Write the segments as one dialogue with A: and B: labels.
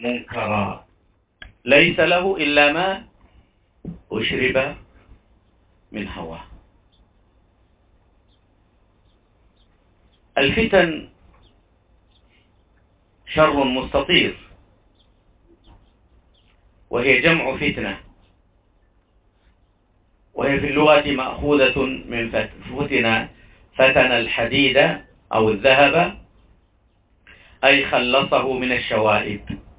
A: منكرا ليس له إلا ما أشرب من هواه. الفتن شر مستطير، وهي جمع فتنة، وهي في اللغة مأخوذة من فتن الحديد أو الذهب، أي خلصه من الشوائب.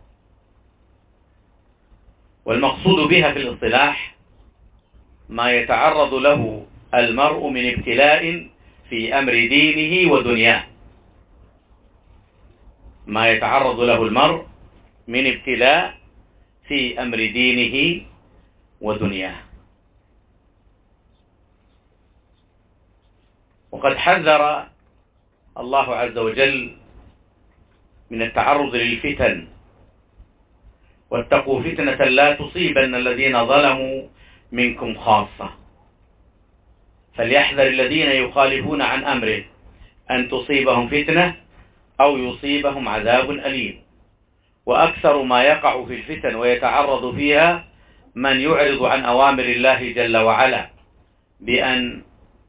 A: والمقصود بها في الاصطلاح ما يتعرض له المرء من ابتلاء في أمر دينه ودنياه، ما يتعرض له المرء من ابتلاء في أمر دينه ودنياه. وقد حذر الله عز وجل من التعرض للفتن: واتقوا فتنة لا تصيبن الذين ظلموا منكم خاصة، فليحذر الذين يخالفون عن أمره أن تصيبهم فتنة أو يصيبهم عذاب أليم. وأكثر ما يقع في الفتن ويتعرض فيها من يعرض عن أوامر الله جل وعلا بأن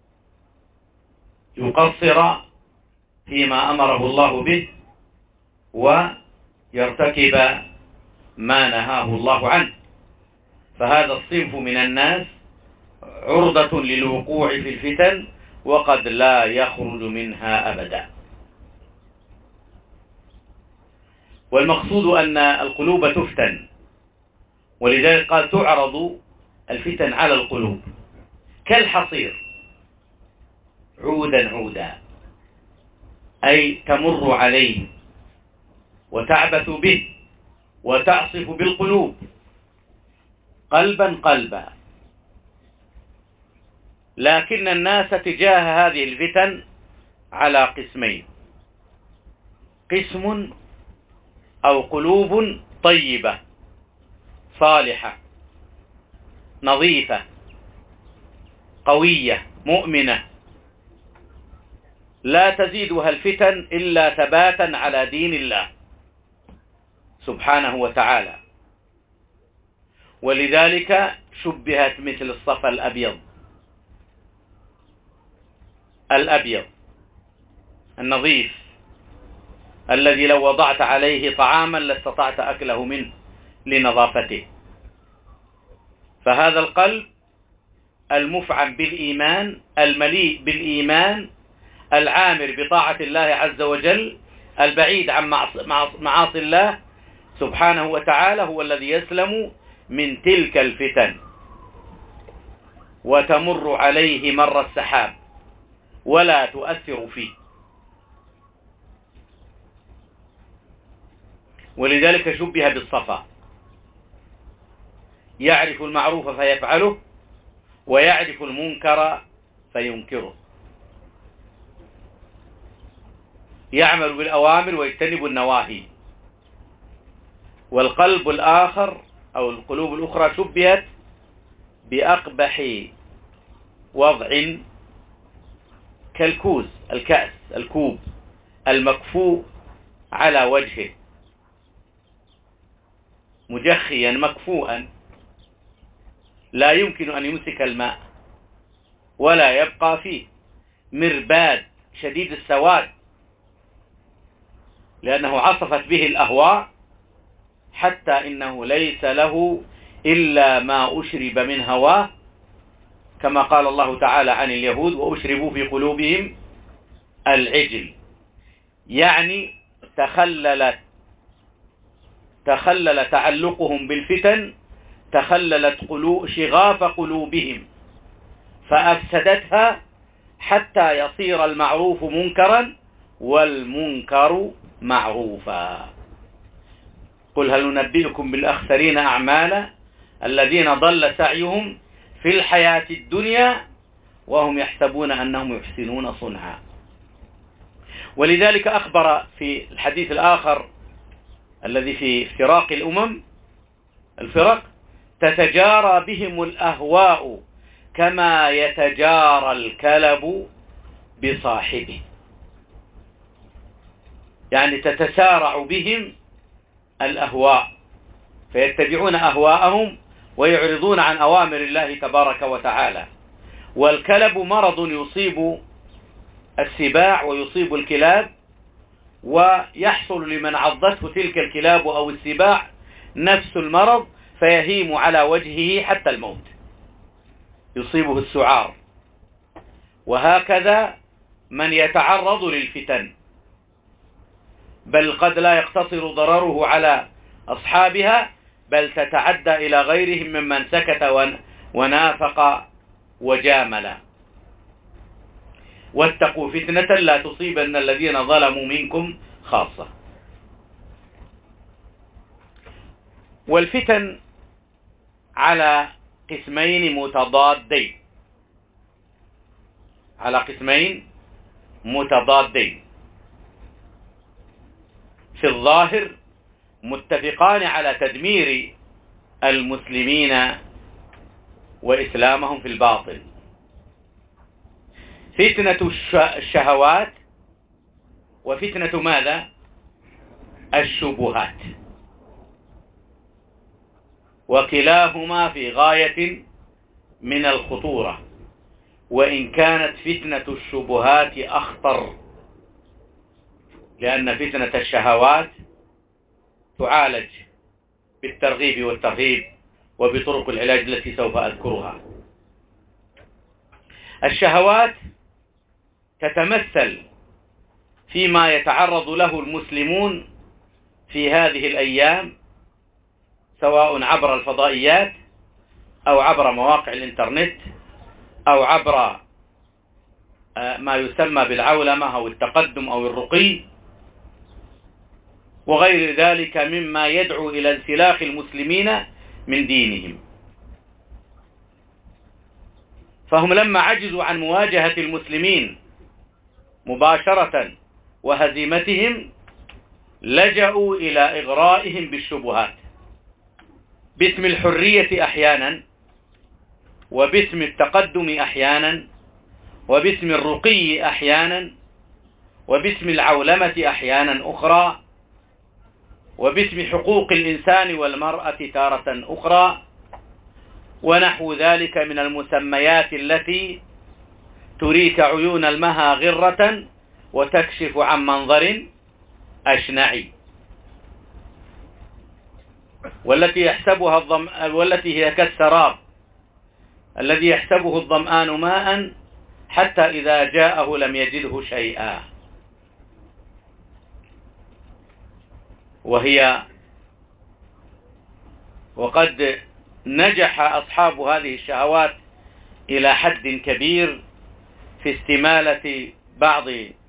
A: يقصر فيما أمره الله به ويرتكب ما نهاه الله عنه. فهذا الصنف من الناس عرضة للوقوع في الفتن وقد لا يخرج منها أبدا. والمقصود أن القلوب تفتن، ولذلك قال تعرض الفتن على القلوب كالحصير عودا عودا، أي تمر عليه وتعبث به وتعصف بالقلوب قلبا قلبا. لكن الناس تجاه هذه الفتن على قسمين: قسم أو قلوب طيبة صالحة نظيفة قوية مؤمنة لا تزيدها الفتن إلا ثباتا على دين الله سبحانه وتعالى. ولذلك شبهت مثل الصفا الأبيض النظيف الذي لو وضعت عليه طعاما لاستطعت أكله منه لنظافته. فهذا القلب المفعم بالإيمان المليء بالإيمان العامر بطاعة الله عز وجل البعيد عن معاصي الله سبحانه وتعالى هو الذي يسلم من تلك الفتن، وتمر عليه مر السحاب ولا تؤثر فيه. ولذلك شبه بالصفا، يعرف المعروف فيفعله ويعرف المنكر فينكره، يعمل بالأوامر ويجتنب النواهي. والقلب الآخر أو القلوب الأخرى شبهت بأقبح وضع كالكوز الكأس الكوب المكفوء على وجهه مجخيا مكفوءا لا يمكن أن يمسك الماء ولا يبقى فيه، مرباد شديد السواد لأنه عصفت به الأهواء حتى إنه ليس له إلا ما أشرب من هواه، كما قال الله تعالى عن اليهود: وأشربوا في قلوبهم العجل، يعني تخلل تعلقهم بالفتن، تخللت شغاف قلوبهم فأفسدتها حتى يصير المعروف منكرا والمنكر معروفا. قل هل ننبئكم بالأخسرين أعمالا الذين ضل سعيهم في الحياة الدنيا وهم يحسبون أنهم يحسنون صنعا. ولذلك أخبر في الحديث الآخر الذي في افتراق الأمم: الفرق تتجارى بهم الأهواء كما يتجارى الكلب بصاحبه، يعني تتسارع بهم الأهواء، فيتبعون أهواءهم ويعرضون عن أوامر الله تبارك وتعالى. والكلب مرض يصيب السباع ويصيب الكلاب، ويحصل لمن عضته تلك الكلاب أو السباع نفس المرض، فيهيم على وجهه حتى الموت، يصيبه السعار. وهكذا من يتعرض للفتن، بل قد لا يقتصر ضرره على أصحابها، بل تتعدى إلى غيرهم ممن سكت ونافق وجامل. واتقوا فتنة لا تصيبن الذين ظلموا منكم خاصة. والفتن على قسمين متضادين، على قسمين متضادين. في الظاهر متفقان على تدمير المسلمين وإسلامهم في الباطن. فتنة الشهوات وفتنة ماذا؟ الشبهات، وكلاهما في غاية من الخطورة، وإن كانت فتنة الشبهات أخطر، لأن فتنة الشهوات تعالج بالترغيب والترهيب وبطرق العلاج التي سوف أذكرها. الشهوات تتمثل فيما يتعرض له المسلمون في هذه الأيام، سواء عبر الفضائيات أو عبر مواقع الإنترنت أو عبر ما يسمى بالعولمة أو التقدم أو الرقي وغير ذلك مما يدعو إلى انسلاخ المسلمين من دينهم. فهم لما عجزوا عن مواجهة المسلمين مباشرة وهزيمتهم، لجأوا إلى إغرائهم بالشبهات، باسم الحرية أحيانا، وباسم التقدم أحيانا، وباسم الرقي أحيانا، وباسم العولمة أحيانا أخرى، وباسم حقوق الإنسان والمرأة تارة أخرى، ونحو ذلك من المسميات التي تريك عيون المها غرة وتكشف عن منظر أشنعي، والتي هي كالسراب الذي يحسبه الظمآن ماء حتى إذا جاءه لم يجده شيئا. وقد نجح أصحاب هذه الشهوات إلى حد كبير في استمالة بعض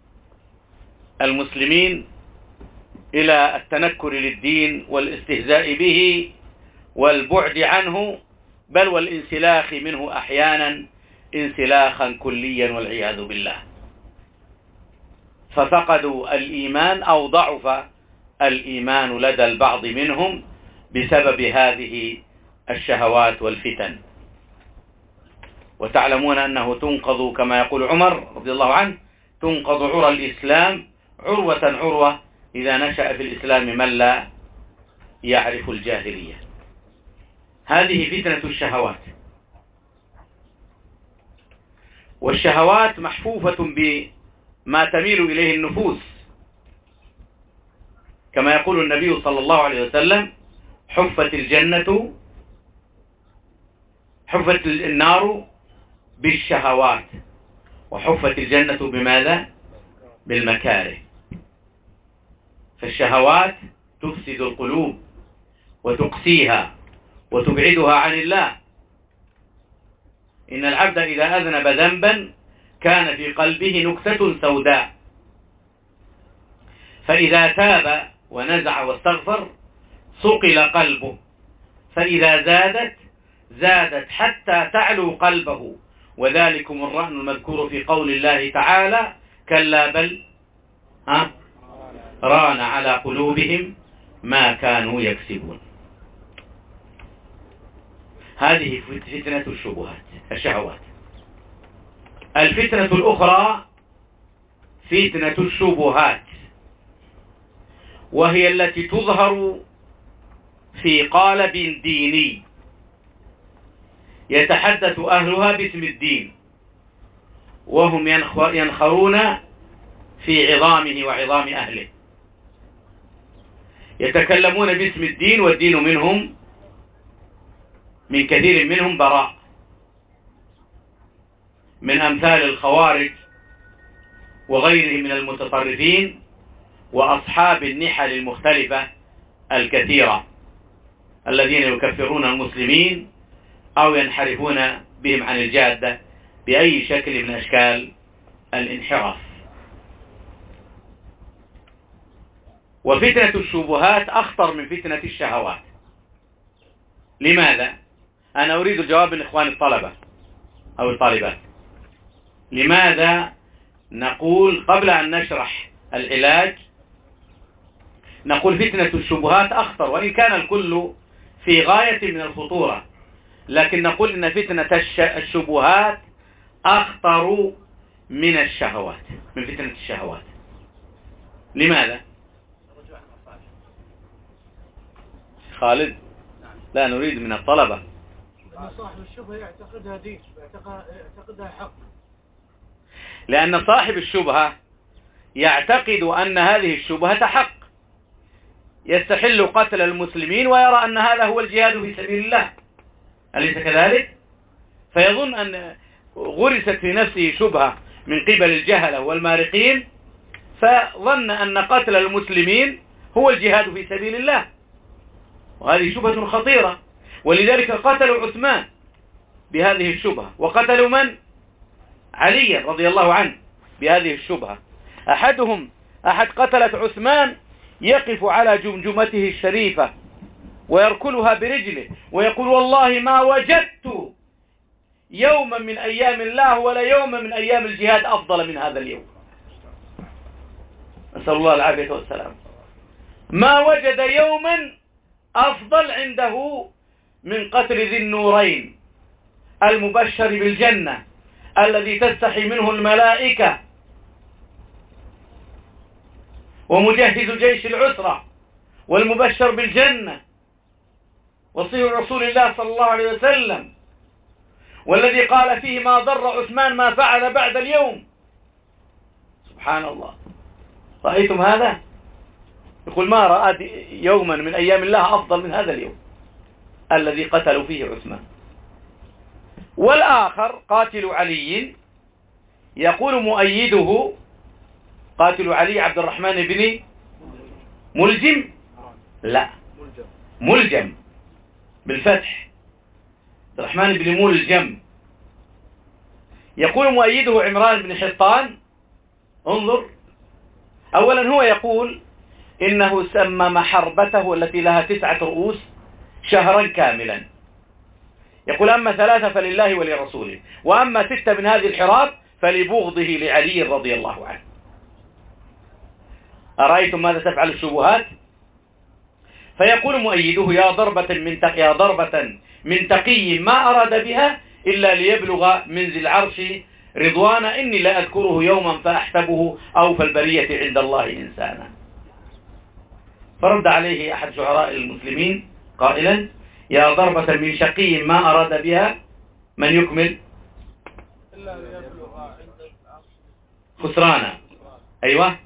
A: المسلمين إلى التنكر للدين والاستهزاء به والبعد عنه، بل والانسلاخ منه أحيانا انسلاخا كليا والعياذ بالله، ففقدوا الإيمان أو ضعف الإيمان لدى البعض منهم بسبب هذه الشهوات والفتن. وتعلمون أنه تنقض كما يقول عمر رضي الله عنه: تنقض عرى الإسلام عروة عروة إذا نشأ في الإسلام من لا يعرف الجاهلية. هذه فتنة الشهوات. والشهوات محفوفة بما تميل إليه النفوس، كما يقول النبي صلى الله عليه وسلم: حفت النار بالشهوات وحفت الجنة بماذا؟ بالمكاره. فالشهوات تفسد القلوب وتقسيها وتبعدها عن الله. إن العبد إذا أذنب ذنبا كان في قلبه نكتة سوداء، فإذا تاب ونزع واستغفر صقل قلبه، فإذا زادت حتى تعلو قلبه. وذلكم الرهن المذكور في قول الله تعالى: كلا بل ران على قلوبهم ما كانوا يكسبون. هذه فتنة الشهوات. الفتنة الأخرى فتنة الشبهات، وهي التي تظهر في قالب ديني يتحدث أهلها باسم الدين، وهم ينخرون في عظامه وعظام أهله، يتكلمون باسم الدين والدين منهم من كثير منهم براء، من أمثال الخوارج وغيرهم من المتطرفين وأصحاب النحل المختلفة الكثيرة الذين يكفرون المسلمين أو ينحرفون بهم عن الجادة بأي شكل من أشكال الانحراف. وفتنة الشبهات أخطر من فتنة الشهوات. لماذا؟ أنا أريد الجواب من إخوان الطلبة أو الطالبات. لماذا نقول قبل أن نشرح العلاج نقول فتنة الشبهات أخطر، وإن كان الكل في غاية من الخطورة، لكن نقول إن فتنة الشبهات أخطر من الشهوات، من فتنة الشهوات. لماذا؟ خالد، لا نريد من الطلبة.
B: صاحب الشبهة يعتقدها دين، يعتقدها حق.
A: لأن صاحب الشبهة يعتقد أن هذه الشبهة حق، يستحل قتل المسلمين ويرى أن هذا هو الجهاد في سبيل الله، أليس كذلك؟ فيظن أن غرست في نفسه شبهة من قبل الجهلة والمارقين، فظن أن قتل المسلمين هو الجهاد في سبيل الله، وهذه شبهة خطيرة. ولذلك قتلوا عثمان بهذه الشبهة، وقتلوا من؟ علي رضي الله عنه بهذه الشبهة. أحد قتلة عثمان يقف على جمجمته الشريفة ويركلها برجله ويقول والله ما وجدت يوما من أيام الله ولا يوما من أيام الجهاد أفضل من هذا اليوم. نسأل الله العافية والسلام. ما وجد يوما أفضل عنده من قتل ذي النورين المبشر بالجنة الذي تستحي منه الملائكة، ومجهز جيش العسرة، والمبشر بالجنة، وصي رسول الله صلى الله عليه وسلم، والذي قال فيه ما ضر عثمان ما فعل بعد اليوم. سبحان الله. رأيتم هذا؟ يقول ما رأى يوما من أيام الله أفضل من هذا اليوم الذي قتلوا فيه عثمان. والآخر قاتل علي يقول مؤيده قاتل علي عبد الرحمن بن ملجم، لا ملجم بالفتح، عبد الرحمن بن ملجم. يقول مؤيده عمران بن حطان. انظر، أولا هو يقول إنه سمم حربته التي لها 9 رؤوس شهرا كاملا. يقول أما 3 فلله ولرسوله، وأما 6 من هذه الحراب فلبغضه لعلي رضي الله عنه. أرأيتم ماذا تفعل الشبهات؟ فيقول مؤيده يا ضربة من تقي ما أراد بها إلا ليبلغ من ذي العرش رضوانا، إني لا أذكره يوما فأحسبه أوفى البرية عند الله إنسانا. فرد عليه أحد شعراء المسلمين قائلا يا ضربة من شقي ما أراد بها، من يكمل؟ خسرانا. أيوة.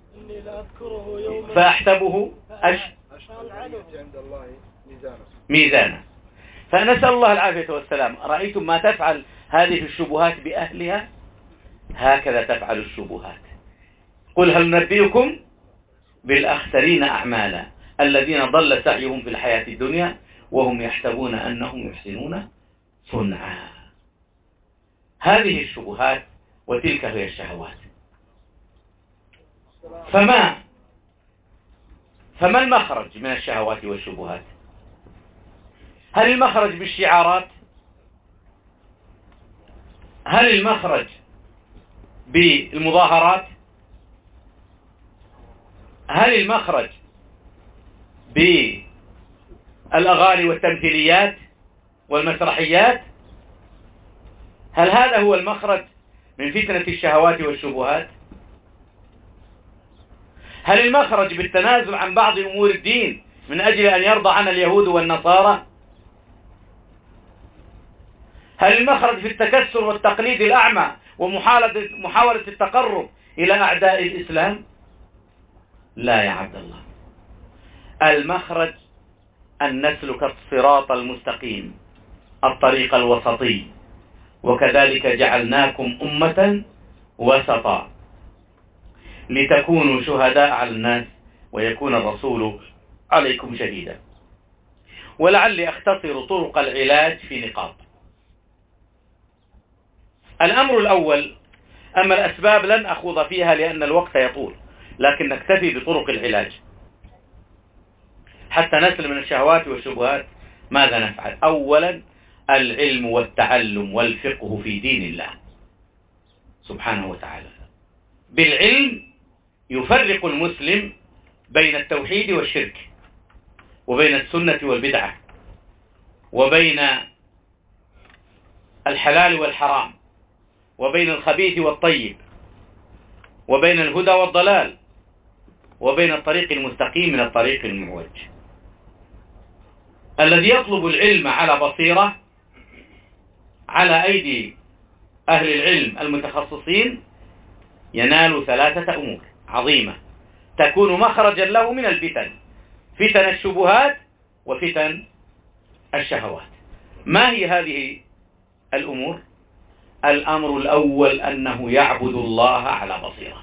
A: فأحسبه عند الله ميزانا. فنسأل الله العافية والسلام. رأيتم ما تفعل هذه الشبهات بأهلها؟ هكذا تفعل الشبهات. قل هل ننبئكم بالأخسرين أعمالا الذين ضل سعيهم في الحياة الدنيا وهم يحسبون أنهم يحسنون صنعا. هذه الشبهات وتلك هي الشهوات. فما المخرج من الشهوات والشبهات؟ هل المخرج بالشعارات؟ هل المخرج بالمظاهرات؟ هل المخرج بالأغاني والتمثيليات والمسرحيات؟ هل هذا هو المخرج من فتنة الشهوات والشبهات؟ هل المخرج بالتنازل عن بعض أمور الدين من أجل أن يرضى عن اليهود والنصارى؟ هل المخرج في التكسر والتقليد الأعمى ومحاولة التقرب إلى أعداء الإسلام؟ لا يا عبد الله. المخرج أن نسلك الصراط المستقيم، الطريق الوسطي، وكذلك جعلناكم أمة وسطا لتكونوا شهداء على الناس ويكون الرسول عليكم شهيدا. ولعلي أختصر طرق العلاج في نقاط. الأمر الأول، أما الأسباب لن أخوض فيها لأن الوقت يطول، لكن نكتفي بطرق العلاج حتى نسلم من الشهوات والشبهات. ماذا نفعل؟ أولا العلم والتعلم والفقه في دين الله سبحانه وتعالى. بالعلم يفرق المسلم بين التوحيد والشرك، وبين السنة والبدعة، وبين الحلال والحرام، وبين الخبيث والطيب، وبين الهدى والضلال، وبين الطريق المستقيم من الطريق المعوج. الذي يطلب العلم على بصيرة على أيدي أهل العلم المتخصصين ينال ثلاثة أمور عظيمة تكون مخرجا له من الفتن، فتن الشبهات وفتن الشهوات. ما هي هذه الأمور؟ الأمر الأول أنه يعبد الله على بصيرة،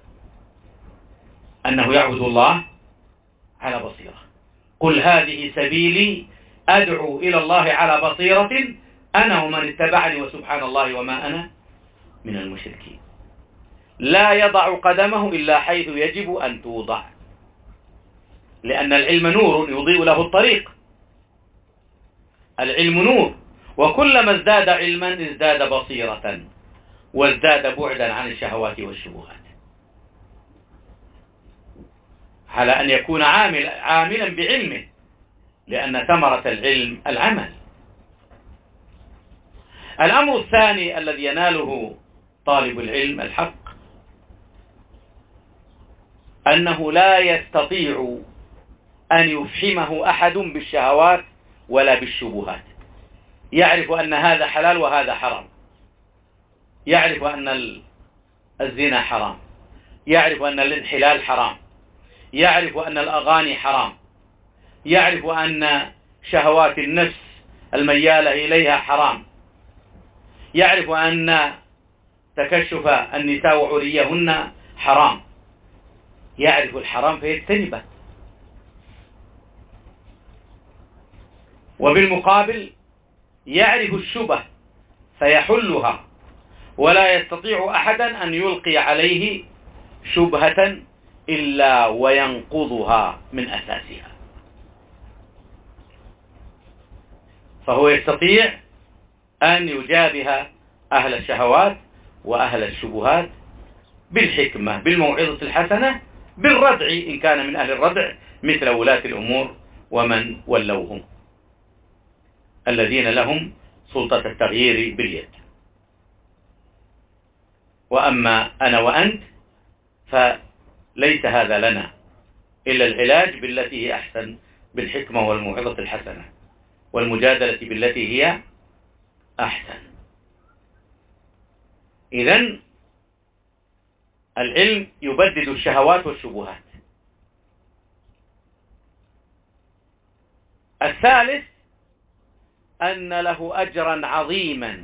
A: أنه يعبد الله على بصيرة. قل هذه سبيلي أدعو إلى الله على بصيرة أنا ومن اتبعني وسبحان الله وما أنا من المشركين. لا يضع قدمه إلا حيث يجب أن توضع، لأن العلم نور يضيء له الطريق. العلم نور، وكلما ازداد علما ازداد بصيرة وازداد بعدا عن الشهوات والشبهات. على أن يكون عاملا بعلمه، لأن ثمرة العلم العمل. الأمر الثاني الذي يناله طالب العلم الحق أنه لا يستطيع أن يفحمه أحد بالشهوات ولا بالشبهات. يعرف أن هذا حلال وهذا حرام، يعرف أن الزنا حرام، يعرف أن الانحلال حرام، يعرف أن الأغاني حرام، يعرف أن شهوات النفس الميالة إليها حرام، يعرف أن تكشف النساء وعريهن حرام، يعرف الحرام فيجتنبه. وبالمقابل يعرف الشبه فيحلها، ولا يستطيع أحدا أن يلقي عليه شبهة إلا وينقضها من أساسها. فهو يستطيع أن يجابه أهل الشهوات وأهل الشبهات بالحكمة، بالموعظة الحسنة، بالردع إن كان من أهل الردع مثل ولاة الأمور ومن ولوهم الذين لهم سلطة التغيير باليد. وأما أنا وأنت فليس هذا لنا إلا العلاج بالتي هي أحسن، بالحكمة والموعظة الحسنة والمجادلة بالتي هي أحسن. إذن العلم يبدد الشهوات والشبهات. الثالث أن له أجرا عظيما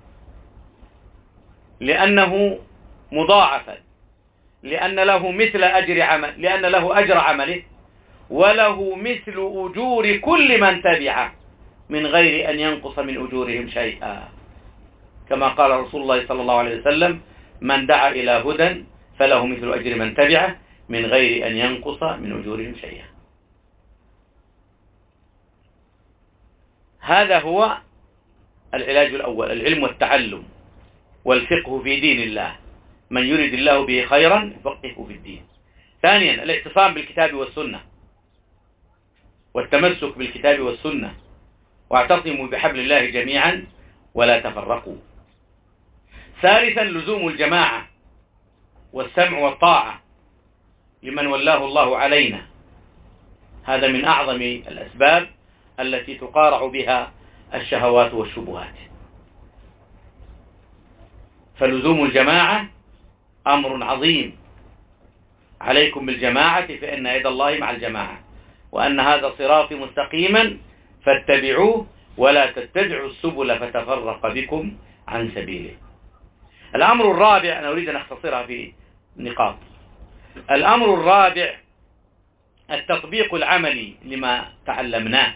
A: لأنه مضاعفا، لأن له مثل لأن له أجر عمله وله مثل أجور كل من تبعه من غير أن ينقص من أجورهم شيئا، كما قال رسول الله صلى الله عليه وسلم: من دعا إلى هدى فله مثل أجر من تبعه من غير أن ينقص من أجورهم شيئا. هذا هو العلاج الأول، العلم والتعلم والفقه في دين الله. من يريد الله به خيرا يفقهه في الدين. ثانيا الاعتصام بالكتاب والسنة والتمسك بالكتاب والسنة، واعتصموا بحبل الله جميعا ولا تفرقوا. ثالثا لزوم الجماعة والسمع والطاعة لمن ولاه الله علينا. هذا من أعظم الأسباب التي تقارع بها الشهوات والشبهات. فلزوم الجماعة أمر عظيم، عليكم بالجماعة فإن يد الله مع الجماعة، وأن هذا صراطي مستقيما فاتبعوه ولا تتبعوا السبل فتفرق بكم عن سبيله. الأمر الرابع، أنا أريد أن أختصرها في نقاط. الأمر الرابع التطبيق العملي لما تعلمناه،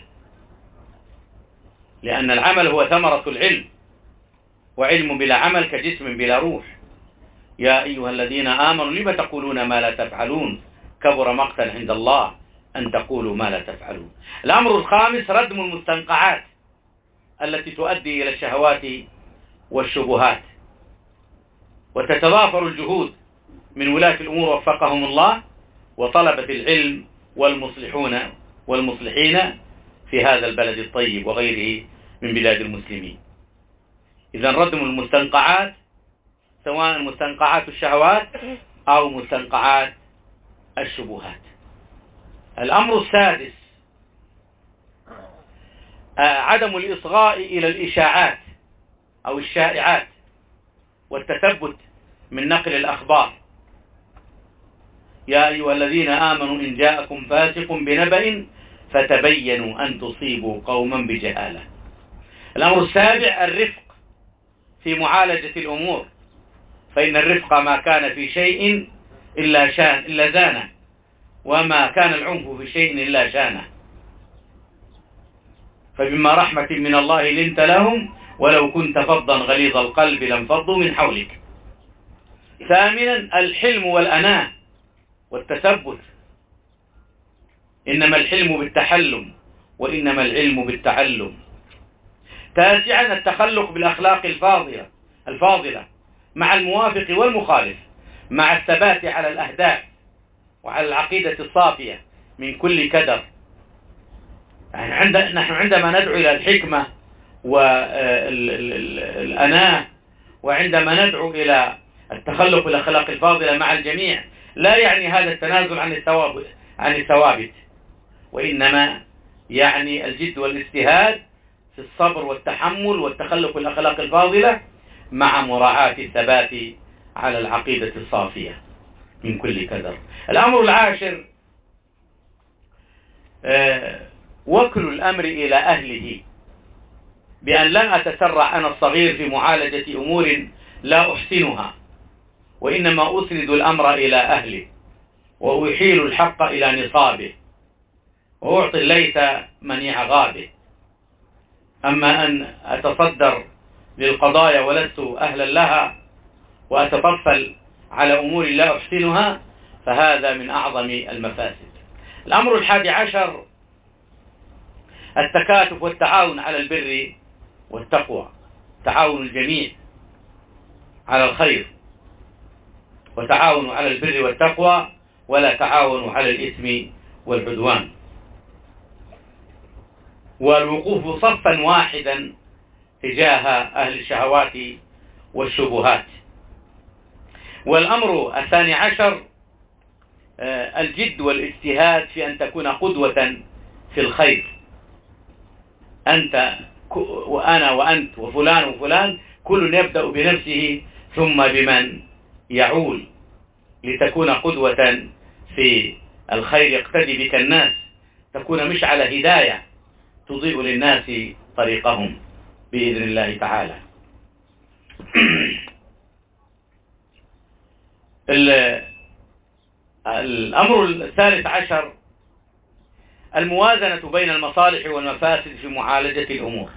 A: لأن العمل هو ثمرة العلم، وعلم بلا عمل كجسم بلا روح. يا أيها الذين آمنوا لم تقولون ما لا تفعلون كبر مقتا عند الله أن تقولوا ما لا تفعلون. الأمر الخامس ردم المستنقعات التي تؤدي إلى الشهوات والشبهات، وتتضافر الجهود من ولاة الأمور وفقهم الله وطلبة العلم والمصلحين في هذا البلد الطيب وغيره من بلاد المسلمين. إذن ردم المستنقعات، سواء مستنقعات الشهوات أو مستنقعات الشبهات. الأمر السادس عدم الإصغاء إلى الإشاعات أو الشائعات والتثبت من نقل الأخبار. يا أيها الذين آمنوا إن جاءكم فاسق بنبأ فتبينوا أن تصيبوا قوما بجهالة. الأمر السابع الرفق في معالجة الأمور، فإن الرفق ما كان في شيء إلا زانه، وما كان العنف في شيء إلا شانه. فبما رحمة من الله لنت لهم ولو كنت فظا غليظ القلب لانفضوا من حولك. ثامنا الحلم والأناة والتثبت، إنما الحلم بالتحلم وإنما العلم بالتعلم. تاسعا التخلق بالأخلاق الفاضلة مع الموافق والمخالف، مع الثبات على الأهداف وعلى العقيدة الصافية من كل كدر. يعني نحن عندما ندعو إلى الحكمة والأناة، وعندما ندعو إلى التخلق بالأخلاق الفاضلة مع الجميع، لا يعني هذا التنازل عن الثوابت، وإنما يعني الجد والاجتهاد في الصبر والتحمل والتخلق بالأخلاق الفاضلة مع مراعاة الثبات على العقيدة الصافية من كل كدر. الأمر العاشر وكل الأمر إلى أهله، بأن لا أتسرع أنا الصغير في معالجة أمور لا أحسنها، وإنما أسند الأمر إلى أهله، وأحيل الحق إلى نصابه، وأعطي الليث منيع غابه. أما أن أتصدر للقضايا ولست أهلا لها وأتطفل على أمور لا أحسنها، فهذا من أعظم المفاسد. الأمر 11 التكاتف والتعاون على البر والتقوى، تعاون الجميع على الخير، وتعاونوا على البر والتقوى ولا تعاونوا على الإثم والعدوان، والوقوف صفا واحدا تجاه أهل الشهوات والشبهات. والأمر 12 الجد والاجتهاد في أن تكون قدوة في الخير، أنت وأنا وأنت وفلان وفلان كل يبدأ بنفسه ثم بمن يعول، لتكون قدوة في الخير يقتدي بك الناس، تكون مشعل هداية تضيء للناس طريقهم بإذن الله تعالى. الأمر 13 الموازنة بين المصالح والمفاسد في معالجة الأمور.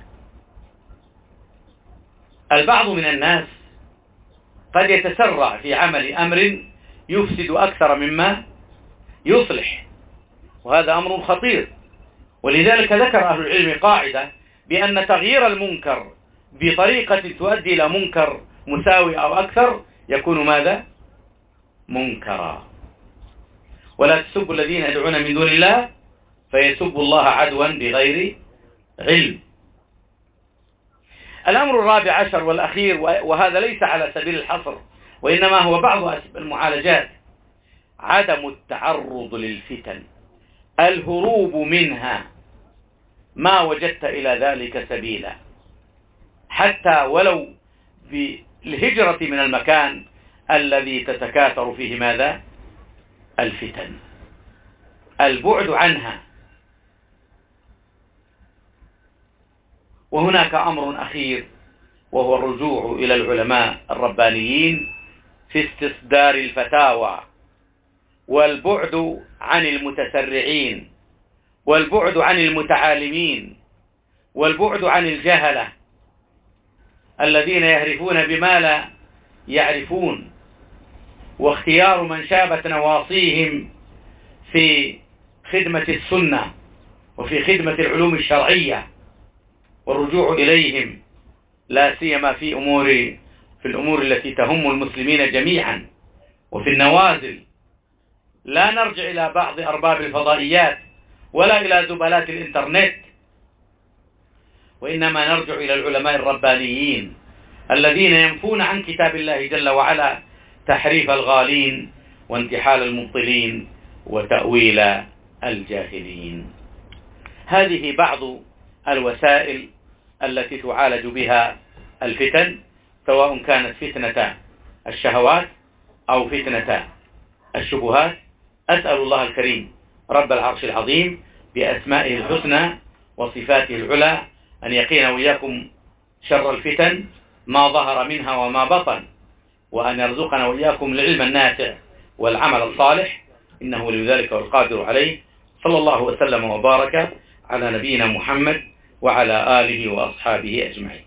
A: البعض من الناس قد يتسرع في عمل أمر يفسد أكثر مما يصلح، وهذا أمر خطير. ولذلك ذكر أهل العلم قاعدة بأن تغيير المنكر بطريقة تؤدي إلى منكر مساوي أو أكثر يكون ماذا؟ منكرا. ولا تسبوا الذين يدعون من دون الله فيسبوا الله عدوا بغير علم. الأمر 14 والأخير، وهذا ليس على سبيل الحصر وإنما هو بعض المعالجات، عدم التعرض للفتن الهروب منها ما وجدت إلى ذلك سبيلا، حتى ولو بالهجرة من المكان الذي تتكاثر فيه ماذا؟ الفتن، البعد عنها. وهناك أمر أخير وهو الرجوع إلى العلماء الربانيين في استصدار الفتاوى، والبعد عن المتسرعين، والبعد عن المتعالمين، والبعد عن الجهلة الذين يهرفون بما لا يعرفون، واختيار من شابت نواصيهم في خدمة السنة وفي خدمة العلوم الشرعية، والرجوع إليهم لا سيما في الأمور التي تهم المسلمين جميعا، وفي النوازل. لا نرجع إلى بعض أرباب الفضائيات ولا إلى زبالات الإنترنت، وإنما نرجع إلى العلماء الربانيين الذين ينفون عن كتاب الله جل وعلا تحريف الغالين وانتحال المبطلين وتأويل الجاهلين. هذه بعض الوسائل التي تعالج بها الفتن، سواء كانت فتنة الشهوات أو فتنة الشبهات. أسأل الله الكريم رب العرش العظيم بأسمائه الحسنى وصفاته العلى أن يقينا وإياكم شر الفتن ما ظهر منها وما بطن، وأن يرزقنا وإياكم العلم النافع والعمل الصالح، إنه لذلك والقادر عليه. صلى الله وسلم وبارك على نبينا محمد وعلى آله وأصحابه أجمعين.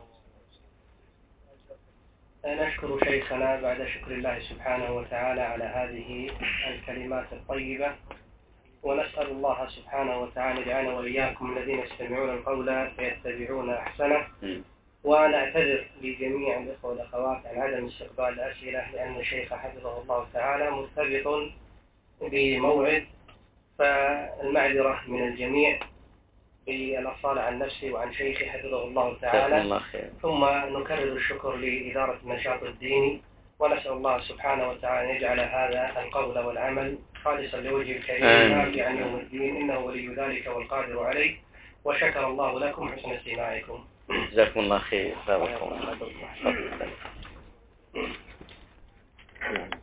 C: نشكر شيخنا بعد شكر الله سبحانه وتعالى على هذه الكلمات الطيبة، ونسأل الله سبحانه وتعالى يجعلنا وإياكم الذين يستمعون القول فيتبعون أحسنه. ونعتذر لجميع الإخوة والأخوات عن عدم استقبال الأسئلة، لأن الشيخ حفظه الله تعالى مرتبط بموعد، فالمعذرة من الجميع بالأصالة عن نفسي وعن شيخي حفظه الله تعالى. ثم نكرر الشكر لإدارة النشاط الديني، ونسأل الله سبحانه وتعالى أن يجعل هذا القول والعمل خالصا لوجه الكريم نافعا يوم الدين، إنه ولي ذلك والقادر عليه. وشكر الله لكم حسن استماعكم.
A: جزاكم الله خير.